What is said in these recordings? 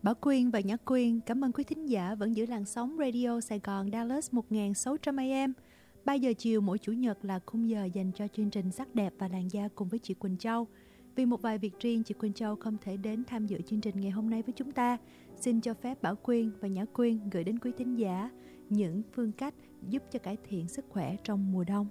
Bảo Quyên và Nhã Quyên cảm ơn quý thính giả vẫn giữ làn sóng Radio Sài Gòn Dallas 1600 AM. 3 giờ chiều mỗi Chủ nhật là khung giờ dành cho chương trình Sắc đẹp và làn da cùng với chị Quỳnh Châu. Vì một vài việc riêng, chị Quỳnh Châu không thể đến tham dự chương trình ngày hôm nay với chúng ta. Xin cho phép Bảo Quyên và Nhã Quyên gửi đến quý thính giả những phương cách giúp cho cải thiện sức khỏe trong mùa đông.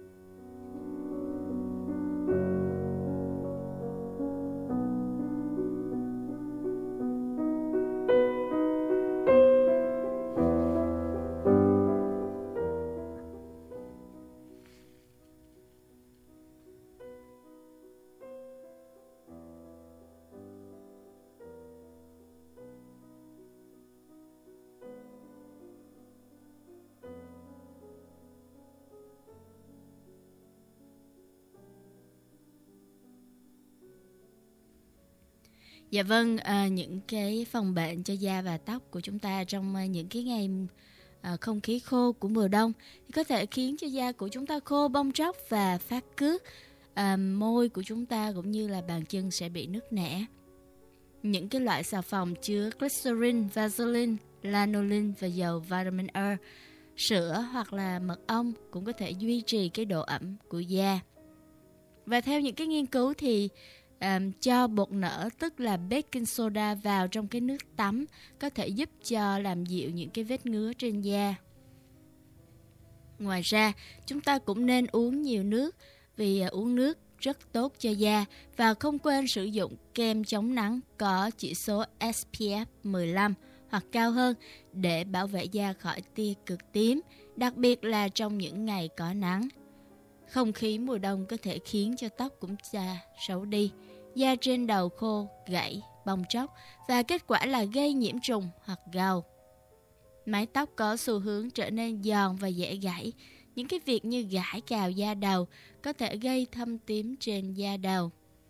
Dạ vâng, những cái phòng bệnh cho da và tóc của chúng ta trong những cái ngày không khí khô của mùa đông thì có thể khiến cho da của chúng ta khô, bong tróc và phát cước. Môi của chúng ta cũng như là bàn chân sẽ bị nứt nẻ. Những cái loại xà phòng chứa glycerin, Vaseline, lanolin và dầu vitamin E, sữa hoặc là mật ong cũng có thể duy trì cái độ ẩm của da. Và theo những cái nghiên cứu thì cho bột nở tức là baking soda vào trong cái nước tắm có thể giúp cho làm dịu những cái vết ngứa trên da. Ngoài ra, chúng ta cũng nên uống nhiều nước vì uống nước rất tốt cho da và không quên sử dụng kem chống nắng có chỉ số SPF 15 hoặc cao hơn để bảo vệ da khỏi tia cực tím, đặc biệt là trong những ngày có nắng. Không khí mùa đông có thể khiến cho tóc của da xấu đi, da trên đầu khô, gãy, bong tróc và kết quả là gây nhiễm trùng hoặc gầu. Mái tóc có xu hướng trở nên giòn và dễ gãy. Những cái việc như gãi cào da đầu có thể gây thâm tím trên da đầu.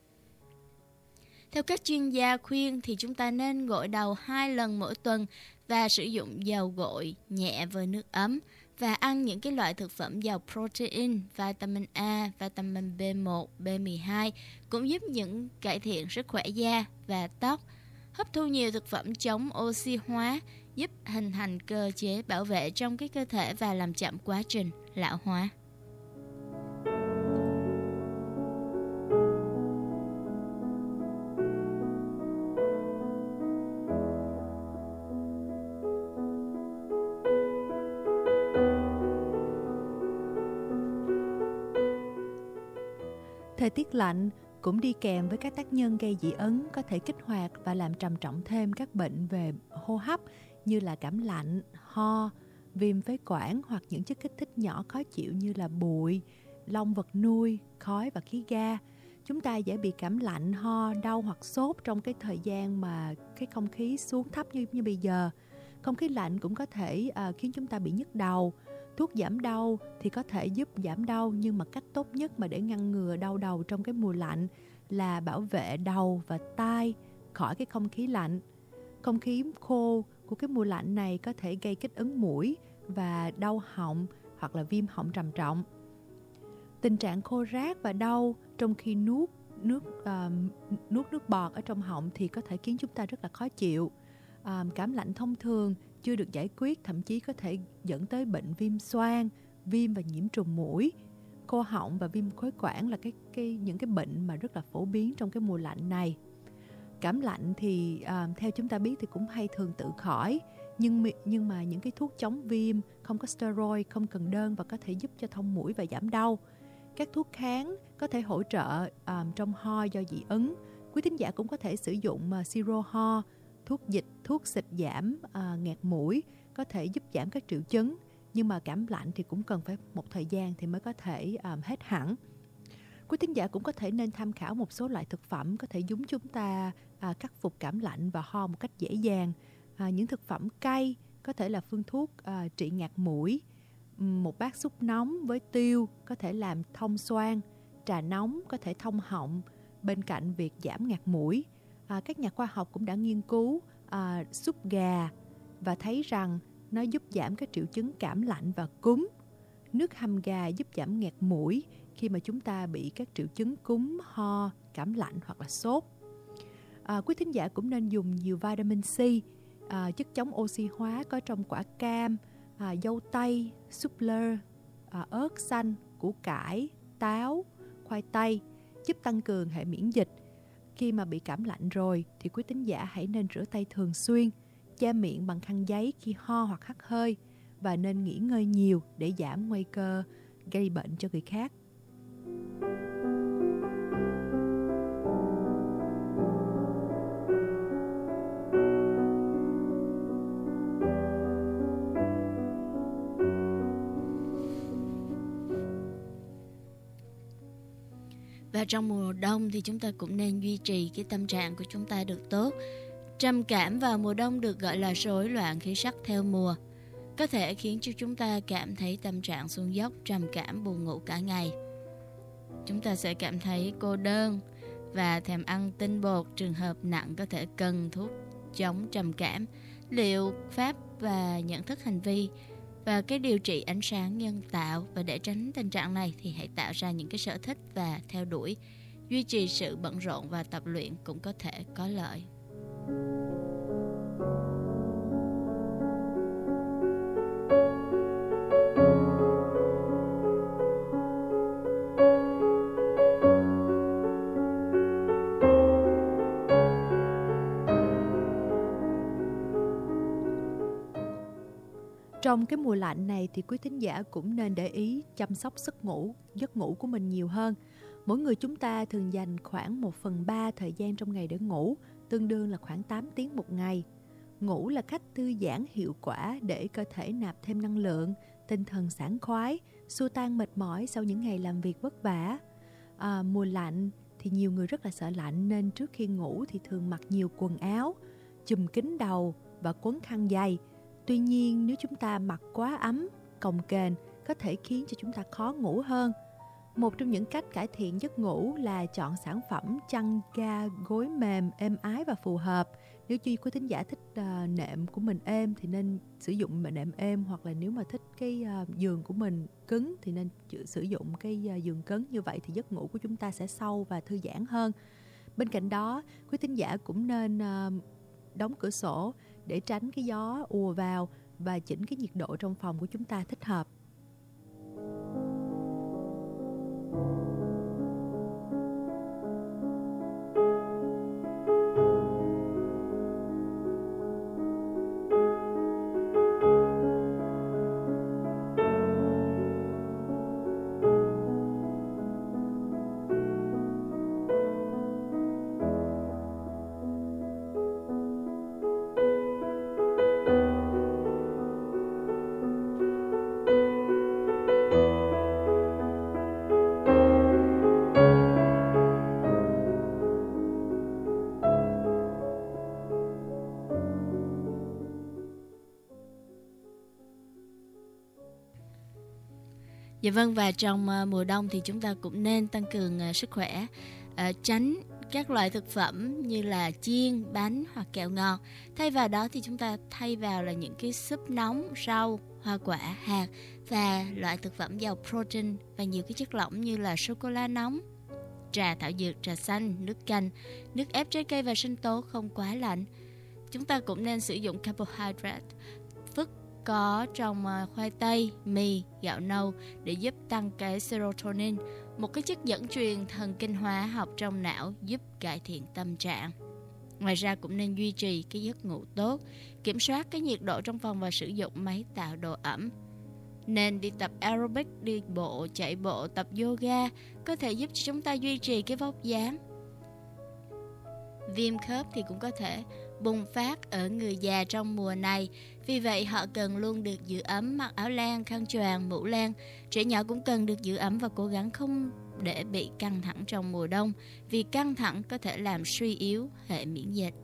Theo các chuyên gia khuyên thì chúng ta nên gội đầu 2 lần mỗi tuần và sử dụng dầu gội nhẹ với nước ấm và ăn những cái loại thực phẩm giàu protein, vitamin A, vitamin B1, B12 cũng giúp những cải thiện sức khỏe da và tóc. Hấp thu nhiều thực phẩm chống oxy hóa giúp hình thành cơ chế bảo vệ trong cái cơ thể và làm chậm quá trình lão hóa. Thời tiết lạnh cũng đi kèm với các tác nhân gây dị ứng có thể kích hoạt và làm trầm trọng thêm các bệnh về hô hấp như là cảm lạnh, ho, viêm phế quản hoặc những chất kích thích nhỏ khó chịu như là bụi, lông vật nuôi, khói và khí ga. Chúng ta dễ bị cảm lạnh, ho, đau hoặc sốt trong cái thời gian mà cái không khí xuống thấp như bây giờ. Không khí lạnh cũng có thể khiến chúng ta bị nhức đầu. Thuốc giảm đau thì có thể giúp giảm đau, nhưng mà cách tốt nhất mà để ngăn ngừa đau đầu trong cái mùa lạnh là bảo vệ đầu và tai khỏi cái không khí lạnh. Không khí khô của cái mùa lạnh này có thể gây kích ứng mũi và đau họng hoặc là viêm họng trầm trọng. Tình trạng khô rát và đau trong khi nuốt nước bọt ở trong họng thì có thể khiến chúng ta rất là khó chịu. Cảm lạnh thông thường chưa được giải quyết thậm chí có thể dẫn tới bệnh viêm xoang, viêm và nhiễm trùng mũi. Khô họng và viêm phế quản là những cái bệnh mà rất là phổ biến trong cái mùa lạnh này. Cảm lạnh thì theo chúng ta biết thì cũng hay thường tự khỏi, nhưng mà những cái thuốc chống viêm không có steroid, không cần đơn và có thể giúp cho thông mũi và giảm đau. Các thuốc kháng có thể hỗ trợ trong ho do dị ứng. Quý thính giả cũng có thể sử dụng siro ho, thuốc dịch, thuốc xịt giảm nghẹt mũi có thể giúp giảm các triệu chứng, nhưng mà cảm lạnh thì cũng cần phải một thời gian thì mới có thể hết hẳn. Quý thính giả cũng có thể nên tham khảo một số loại thực phẩm có thể giúp chúng ta khắc phục cảm lạnh và ho một cách dễ dàng. Những thực phẩm cay có thể là phương thuốc trị ngạt mũi. Một bát súp nóng với tiêu có thể làm thông xoang. Trà nóng có thể thông họng bên cạnh việc giảm ngạt mũi. Các nhà khoa học cũng đã nghiên cứu súp gà và thấy rằng nó giúp giảm các triệu chứng cảm lạnh và cúm. Nước hầm gà giúp giảm nghẹt mũi khi mà chúng ta bị các triệu chứng cúm, ho, cảm lạnh hoặc là sốt. Quý thính giả cũng nên dùng nhiều vitamin C, chất chống oxy hóa có trong quả cam, dâu tây, súp lơ, ớt xanh, củ cải, táo, khoai tây, giúp tăng cường hệ miễn dịch. Khi mà bị cảm lạnh rồi thì quý thính giả hãy nên rửa tay thường xuyên, che miệng bằng khăn giấy khi ho hoặc hắt hơi và nên nghỉ ngơi nhiều để giảm nguy cơ gây bệnh cho người khác. Và trong mùa đông thì chúng ta cũng nên duy trì cái tâm trạng của chúng ta được tốt. Trầm cảm vào mùa đông được gọi là rối loạn khí sắc theo mùa, có thể khiến cho chúng ta cảm thấy tâm trạng xuống dốc, trầm cảm, buồn ngủ cả ngày. Chúng ta sẽ cảm thấy cô đơn và thèm ăn tinh bột. Trường hợp nặng có thể cần thuốc chống trầm cảm, liệu pháp và nhận thức hành vi và cái điều trị ánh sáng nhân tạo. Và để tránh tình trạng này thì hãy tạo ra những cái sở thích và theo đuổi. Duy trì sự bận rộn và tập luyện cũng có thể có lợi. Trong cái mùa lạnh này thì quý thính giả cũng nên để ý chăm sóc giấc ngủ của mình nhiều hơn. Mỗi người chúng ta thường dành khoảng 1/3 thời gian trong ngày để ngủ, tương đương là khoảng 8 tiếng một ngày. Ngủ là cách thư giãn hiệu quả để cơ thể nạp thêm năng lượng, tinh thần sảng khoái, xua tan mệt mỏi sau những ngày làm việc vất vả. Mùa lạnh thì nhiều người rất là sợ lạnh nên trước khi ngủ thì thường mặc nhiều quần áo, chùm kín đầu và quấn khăn dày. Tuy nhiên nếu chúng ta mặc quá ấm, cồng kềnh có thể khiến cho chúng ta khó ngủ hơn. Một trong những cách cải thiện giấc ngủ là chọn sản phẩm chăn ga gối mềm, êm ái và phù hợp. Nếu như quý thính giả thích nệm của mình êm thì nên sử dụng nệm êm, hoặc là nếu mà thích cái giường của mình cứng thì nên sử dụng cái giường cứng. Như vậy thì giấc ngủ của chúng ta sẽ sâu và thư giãn hơn. Bên cạnh đó, quý thính giả cũng nên đóng cửa sổ để tránh cái gió ùa vào và chỉnh cái nhiệt độ trong phòng của chúng ta thích hợp. Dạ vâng, và trong mùa đông thì chúng ta cũng nên tăng cường sức khỏe, tránh các loại thực phẩm như là chiên, bánh hoặc kẹo ngọt. Thay vào đó thì chúng ta thay vào là những cái súp nóng, rau, hoa quả, hạt và loại thực phẩm giàu protein và nhiều cái chất lỏng như là sô-cô-la nóng, trà thảo dược, trà xanh, nước canh, nước ép trái cây và sinh tố không quá lạnh. Chúng ta cũng nên sử dụng carbohydrate có trong khoai tây, mì, gạo nâu để giúp tăng cái serotonin, một cái chất dẫn truyền thần kinh hóa học trong não giúp cải thiện tâm trạng. Ngoài ra cũng nên duy trì cái giấc ngủ tốt, kiểm soát cái nhiệt độ trong phòng và sử dụng máy tạo độ ẩm. Nên đi tập aerobic, đi bộ, chạy bộ, tập yoga có thể giúp cho chúng ta duy trì cái vóc dáng. Viêm khớp thì cũng có thể bùng phát ở người già trong mùa này. Vì vậy họ cần luôn được giữ ấm, mặc áo len, khăn choàng, mũ len. Trẻ nhỏ cũng cần được giữ ấm và cố gắng không để bị căng thẳng trong mùa đông, vì căng thẳng có thể làm suy yếu hệ miễn dịch.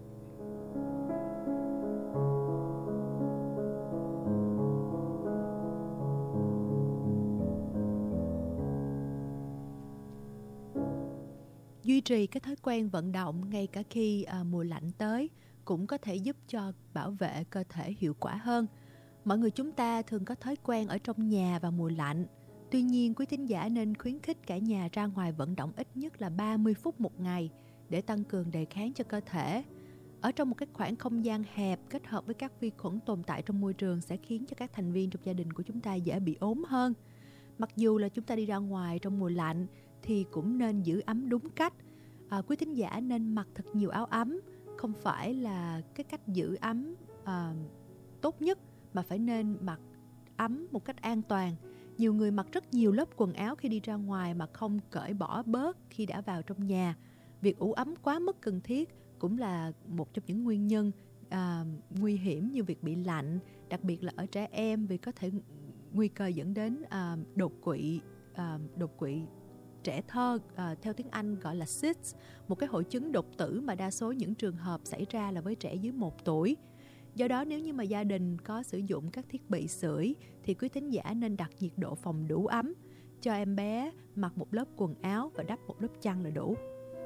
Duy trì cái thói quen vận động ngay cả khi mùa lạnh tới cũng có thể giúp cho bảo vệ cơ thể hiệu quả hơn. Mọi người chúng ta thường có thói quen ở trong nhà vào mùa lạnh. Tuy nhiên, quý thính giả nên khuyến khích cả nhà ra ngoài vận động ít nhất là 30 phút một ngày để tăng cường đề kháng cho cơ thể. Ở trong một cái khoảng không gian hẹp kết hợp với các vi khuẩn tồn tại trong môi trường sẽ khiến cho các thành viên trong gia đình của chúng ta dễ bị ốm hơn. Mặc dù là chúng ta đi ra ngoài trong mùa lạnh thì cũng nên giữ ấm đúng cách. Quý thính giả nên mặc thật nhiều áo ấm, không phải là cái cách giữ ấm tốt nhất, mà phải nên mặc ấm một cách an toàn. Nhiều người mặc rất nhiều lớp quần áo khi đi ra ngoài mà không cởi bỏ bớt khi đã vào trong nhà. Việc ủ ấm quá mức cần thiết cũng là một trong những nguyên nhân nguy hiểm như việc bị lạnh, đặc biệt là ở trẻ em, vì có thể nguy cơ dẫn đến đột quỵ trẻ thơ, theo tiếng Anh gọi là SIDS, một cái hội chứng đột tử mà đa số những trường hợp xảy ra là với trẻ dưới 1 tuổi. Do đó nếu như mà gia đình có sử dụng các thiết bị sưởi thì quý thính giả nên đặt nhiệt độ phòng đủ ấm, cho em bé mặc một lớp quần áo và đắp một lớp chăn là đủ.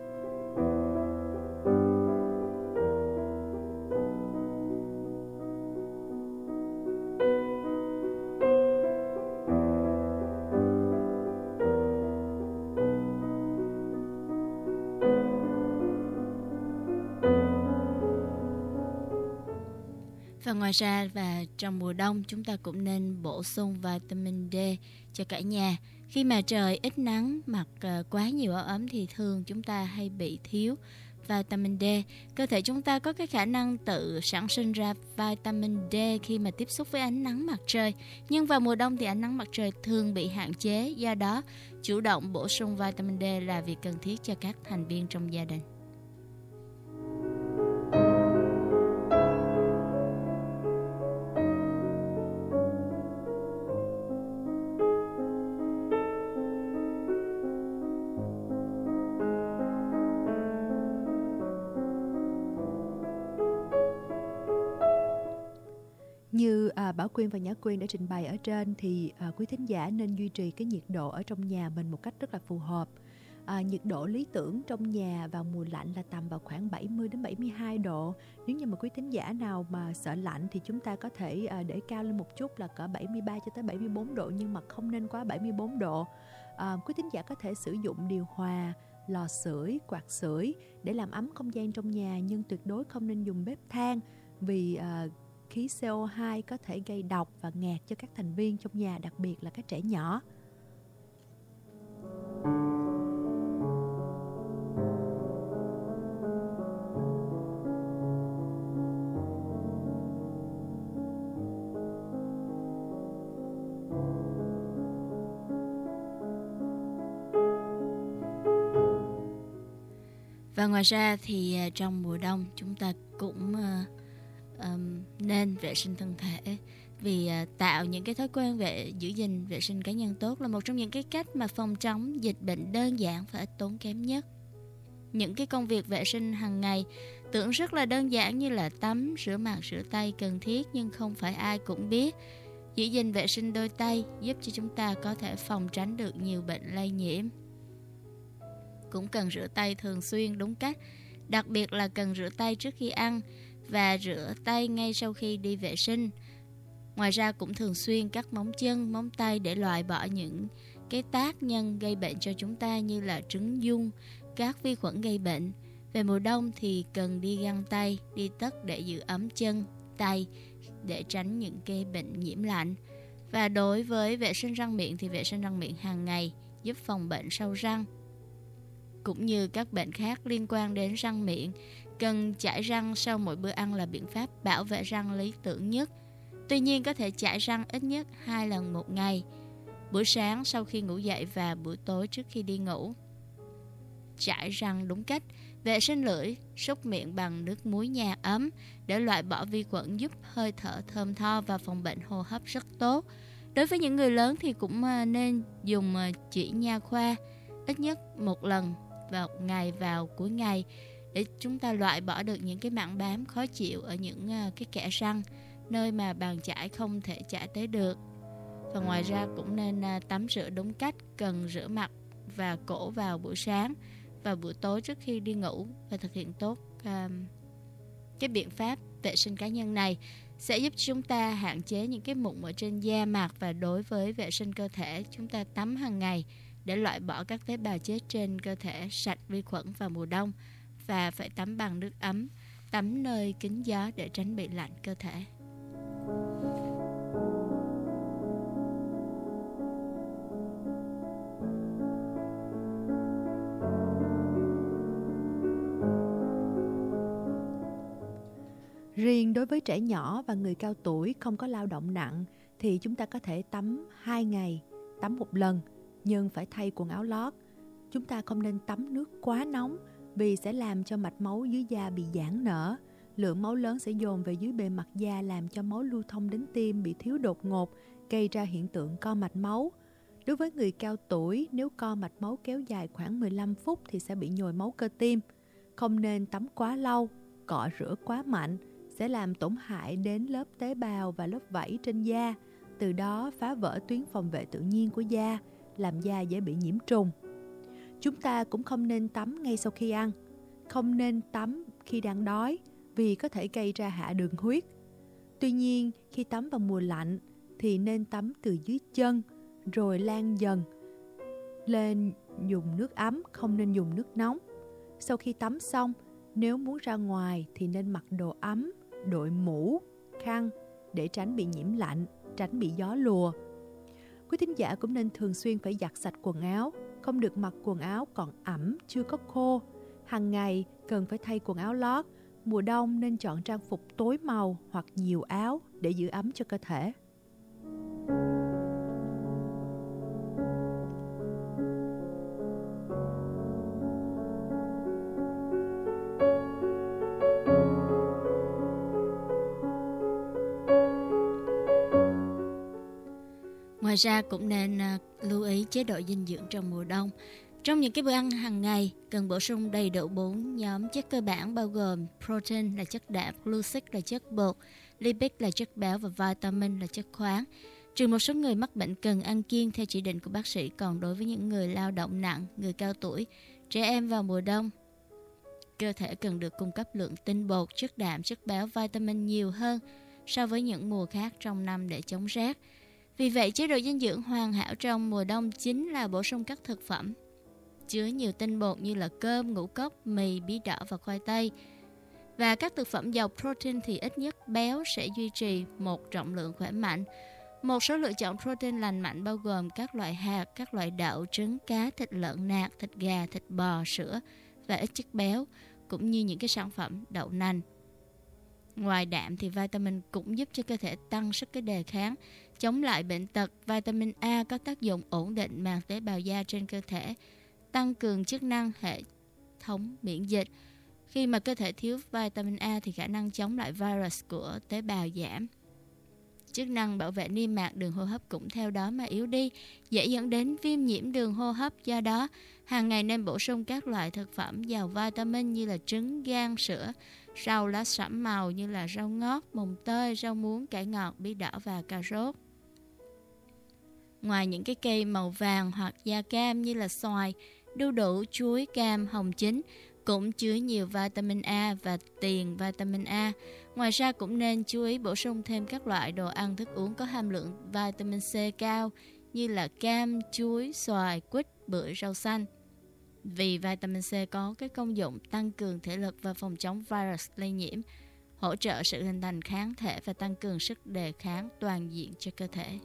Và ngoài ra trong mùa đông chúng ta cũng nên bổ sung vitamin D cho cả nhà. Khi mà trời ít nắng, mặc quá nhiều áo ấm thì thường chúng ta hay bị thiếu vitamin D. Cơ thể chúng ta có cái khả năng tự sản sinh ra vitamin D khi mà tiếp xúc với ánh nắng mặt trời. Nhưng vào mùa đông thì ánh nắng mặt trời thường bị hạn chế, do đó chủ động bổ sung vitamin D là việc cần thiết cho các thành viên trong gia đình. Như Bảo Quyên và Nhã Quyên đã trình bày ở trên thì quý thính giả nên duy trì cái nhiệt độ ở trong nhà mình một cách rất là phù hợp. Nhiệt độ lý tưởng trong nhà vào mùa lạnh là tầm vào khoảng 70 đến 72 độ. Nếu như mà quý thính giả nào mà sợ lạnh thì chúng ta có thể để cao lên một chút là cỡ 73 cho tới 74 độ, nhưng mà không nên quá 74 độ. Quý thính giả có thể sử dụng điều hòa, lò sưởi, quạt sưởi để làm ấm không gian trong nhà, nhưng tuyệt đối không nên dùng bếp than vì khí CO2 có thể gây độc và ngạt cho các thành viên trong nhà, đặc biệt là các trẻ nhỏ. Và ngoài ra thì trong mùa đông chúng ta cũng nên vệ sinh thân thể, vì tạo những cái thói quen giữ gìn vệ sinh cá nhân tốt là một trong những cái cách mà phòng chống dịch bệnh đơn giản và ít tốn kém nhất. Những cái công việc vệ sinh hàng ngày tưởng rất là đơn giản như là tắm, rửa mặt, rửa tay cần thiết, nhưng không phải ai cũng biết. Giữ gìn vệ sinh đôi tay giúp cho chúng ta có thể phòng tránh được nhiều bệnh lây nhiễm. Cũng cần rửa tay thường xuyên đúng cách, đặc biệt là cần rửa tay trước khi ăn và rửa tay ngay sau khi đi vệ sinh. Ngoài ra cũng thường xuyên cắt móng chân, móng tay để loại bỏ những cái tác nhân gây bệnh cho chúng ta như là trứng giun, các vi khuẩn gây bệnh. Về mùa đông thì cần đi găng tay, đi tất để giữ ấm chân, tay để tránh những cái bệnh nhiễm lạnh. Và đối với vệ sinh răng miệng thì vệ sinh răng miệng hàng ngày giúp phòng bệnh sâu răng cũng như các bệnh khác liên quan đến răng miệng. Cần chải răng sau mỗi bữa ăn là biện pháp bảo vệ răng lý tưởng nhất. Tuy nhiên có thể chải răng ít nhất 2 lần một ngày, buổi sáng sau khi ngủ dậy và buổi tối trước khi đi ngủ. Chải răng đúng cách, vệ sinh lưỡi, súc miệng bằng nước muối nhạt ấm để loại bỏ vi khuẩn, giúp hơi thở thơm tho và phòng bệnh hô hấp rất tốt. Đối với những người lớn thì cũng nên dùng chỉ nha khoa ít nhất một lần vào ngày vào cuối ngày để chúng ta loại bỏ được những cái mảng bám khó chịu ở những cái kẽ răng, nơi mà bàn chải không thể chải tới được. Và ngoài ra cũng nên tắm rửa đúng cách, cần rửa mặt và cổ vào buổi sáng và buổi tối trước khi đi ngủ, và thực hiện tốt cái biện pháp vệ sinh cá nhân này sẽ giúp chúng ta hạn chế những cái mụn ở trên da mặt. Và đối với vệ sinh cơ thể, chúng ta tắm hàng ngày để loại bỏ các tế bào chết trên cơ thể, sạch vi khuẩn vào mùa đông. và phải tắm bằng nước ấm, tắm nơi kín gió để tránh bị lạnh cơ thể. Riêng đối với trẻ nhỏ và người cao tuổi không có lao động nặng thì chúng ta có thể tắm 2 ngày, tắm một lần, nhưng phải thay quần áo lót. Chúng ta không nên tắm nước quá nóng vì sẽ làm cho mạch máu dưới da bị giãn nở. Lượng máu lớn sẽ dồn về dưới bề mặt da làm cho máu lưu thông đến tim bị thiếu đột ngột, gây ra hiện tượng co mạch máu. Đối với người cao tuổi, nếu co mạch máu kéo dài khoảng 15 phút thì sẽ bị nhồi máu cơ tim. Không nên tắm quá lâu, cọ rửa quá mạnh sẽ làm tổn hại đến lớp tế bào và lớp vảy trên da, từ đó phá vỡ tuyến phòng vệ tự nhiên của da, làm da dễ bị nhiễm trùng. Chúng ta cũng không nên tắm ngay sau khi ăn, không nên tắm khi đang đói vì có thể gây ra hạ đường huyết. Tuy nhiên, khi tắm vào mùa lạnh thì nên tắm từ dưới chân rồi lan dần lên dùng nước ấm, không nên dùng nước nóng. Sau khi tắm xong, nếu muốn ra ngoài thì nên mặc đồ ấm, đội mũ, khăn để tránh bị nhiễm lạnh, tránh bị gió lùa. Quý thính giả cũng nên thường xuyên phải giặt sạch quần áo, không được mặc quần áo còn ẩm, chưa có khô. Hàng ngày cần phải thay quần áo lót. Mùa đông nên chọn trang phục tối màu hoặc nhiều áo để giữ ấm cho cơ thể. Ngoài ra cũng nên lưu ý chế độ dinh dưỡng trong mùa đông. Trong những cái bữa ăn hàng ngày, cần bổ sung đầy đủ 4 nhóm chất cơ bản bao gồm protein là chất đạm, glucose là chất bột, lipid là chất béo và vitamin là chất khoáng. Trừ một số người mắc bệnh cần ăn kiêng theo chỉ định của bác sĩ, còn đối với những người lao động nặng, người cao tuổi, trẻ em vào mùa đông, cơ thể cần được cung cấp lượng tinh bột, chất đạm, chất béo, vitamin nhiều hơn so với những mùa khác trong năm để chống rét. Vì vậy, chế độ dinh dưỡng hoàn hảo trong mùa đông chính là bổ sung các thực phẩm chứa nhiều tinh bột như là cơm, ngũ cốc, mì, bí đỏ và khoai tây. Và các thực phẩm giàu protein thì ít nhất béo sẽ duy trì một trọng lượng khỏe mạnh. Một số lựa chọn protein lành mạnh bao gồm các loại hạt, các loại đậu, trứng, cá, thịt lợn nạc, thịt gà, thịt bò, sữa và ít chất béo, cũng như những cái sản phẩm đậu nành. Ngoài đạm thì vitamin cũng giúp cho cơ thể tăng sức đề kháng, chống lại bệnh tật. Vitamin A có tác dụng ổn định màng tế bào da trên cơ thể, tăng cường chức năng hệ thống miễn dịch. Khi mà cơ thể thiếu vitamin A thì khả năng chống lại virus của tế bào giảm. Chức năng bảo vệ niêm mạc đường hô hấp cũng theo đó mà yếu đi, dễ dẫn đến viêm nhiễm đường hô hấp. Do đó, hàng ngày nên bổ sung các loại thực phẩm giàu vitamin như là trứng, gan, sữa, rau lá sẫm màu như là rau ngót, mùng tơi, rau muống, cải ngọt, bí đỏ và cà rốt. Ngoài những cái cây màu vàng hoặc da cam như là xoài, đu đủ, chuối, cam, hồng chín cũng chứa nhiều vitamin A và tiền vitamin A. Ngoài ra cũng nên chú ý bổ sung thêm các loại đồ ăn thức uống có hàm lượng vitamin C cao như là cam, chuối, xoài, quýt, bưởi, rau xanh. Vì vitamin C có cái công dụng tăng cường thể lực và phòng chống virus lây nhiễm, hỗ trợ sự hình thành kháng thể và tăng cường sức đề kháng toàn diện cho cơ thể.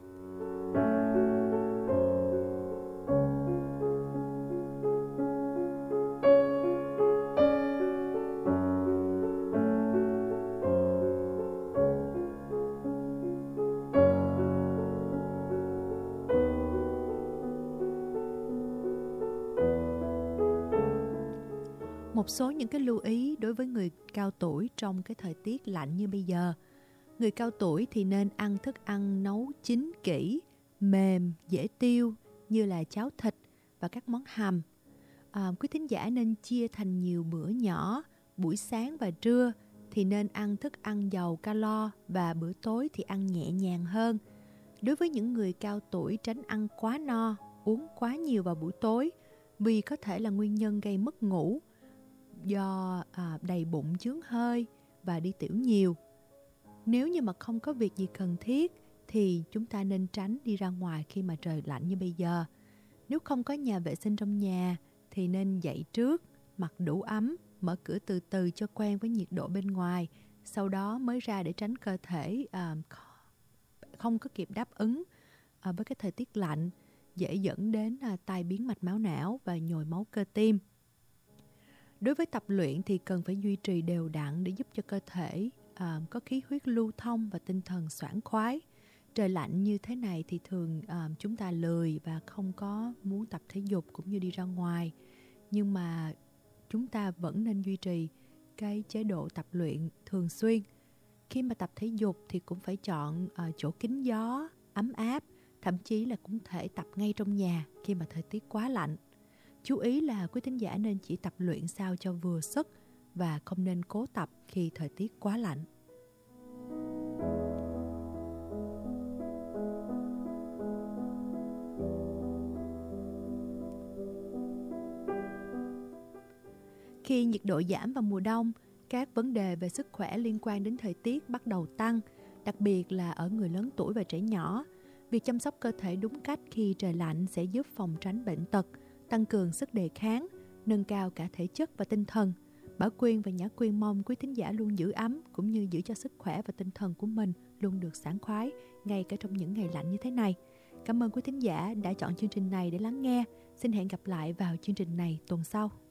Một số những cái lưu ý đối với người cao tuổi trong cái thời tiết lạnh như bây giờ. Người cao tuổi thì nên ăn thức ăn nấu chín kỹ, mềm, dễ tiêu như là cháo thịt và các món hầm. Quý thính giả nên chia thành nhiều bữa nhỏ, buổi sáng và trưa thì nên ăn thức ăn giàu calo và bữa tối thì ăn nhẹ nhàng hơn. Đối với những người cao tuổi, tránh ăn quá no, uống quá nhiều vào buổi tối vì có thể là nguyên nhân gây mất ngủ do đầy bụng chướng hơi và đi tiểu nhiều. Nếu như mà không có việc gì cần thiết thì chúng ta nên tránh đi ra ngoài khi mà trời lạnh như bây giờ. Nếu không có nhà vệ sinh trong nhà thì nên dậy trước, mặc đủ ấm mở cửa từ từ cho quen với nhiệt độ bên ngoài, sau đó mới ra để tránh cơ thể không có kịp đáp ứng với cái thời tiết lạnh, dễ dẫn đến tai biến mạch máu não và nhồi máu cơ tim. Đối với tập luyện thì cần phải duy trì đều đặn để giúp cho cơ thể có khí huyết lưu thông và tinh thần sảng khoái. Trời lạnh như thế này thì thường chúng ta lười và không có muốn tập thể dục cũng như đi ra ngoài. Nhưng mà chúng ta vẫn nên duy trì cái chế độ tập luyện thường xuyên. Khi mà tập thể dục thì cũng phải chọn chỗ kín gió, ấm áp, thậm chí là cũng thể tập ngay trong nhà khi mà thời tiết quá lạnh. Chú ý là quý thính giả nên chỉ tập luyện sao cho vừa sức và không nên cố tập khi thời tiết quá lạnh. Khi nhiệt độ giảm vào mùa đông, các vấn đề về sức khỏe liên quan đến thời tiết bắt đầu tăng, đặc biệt là ở người lớn tuổi và trẻ nhỏ. Việc chăm sóc cơ thể đúng cách khi trời lạnh sẽ giúp phòng tránh bệnh tật, tăng cường sức đề kháng, nâng cao cả thể chất và tinh thần. Bảo Quyên và Nhã Quyên mong quý thính giả luôn giữ ấm cũng như giữ cho sức khỏe và tinh thần của mình luôn được sảng khoái, ngay cả trong những ngày lạnh như thế này. Cảm ơn quý thính giả đã chọn chương trình này để lắng nghe. Xin hẹn gặp lại vào chương trình này tuần sau.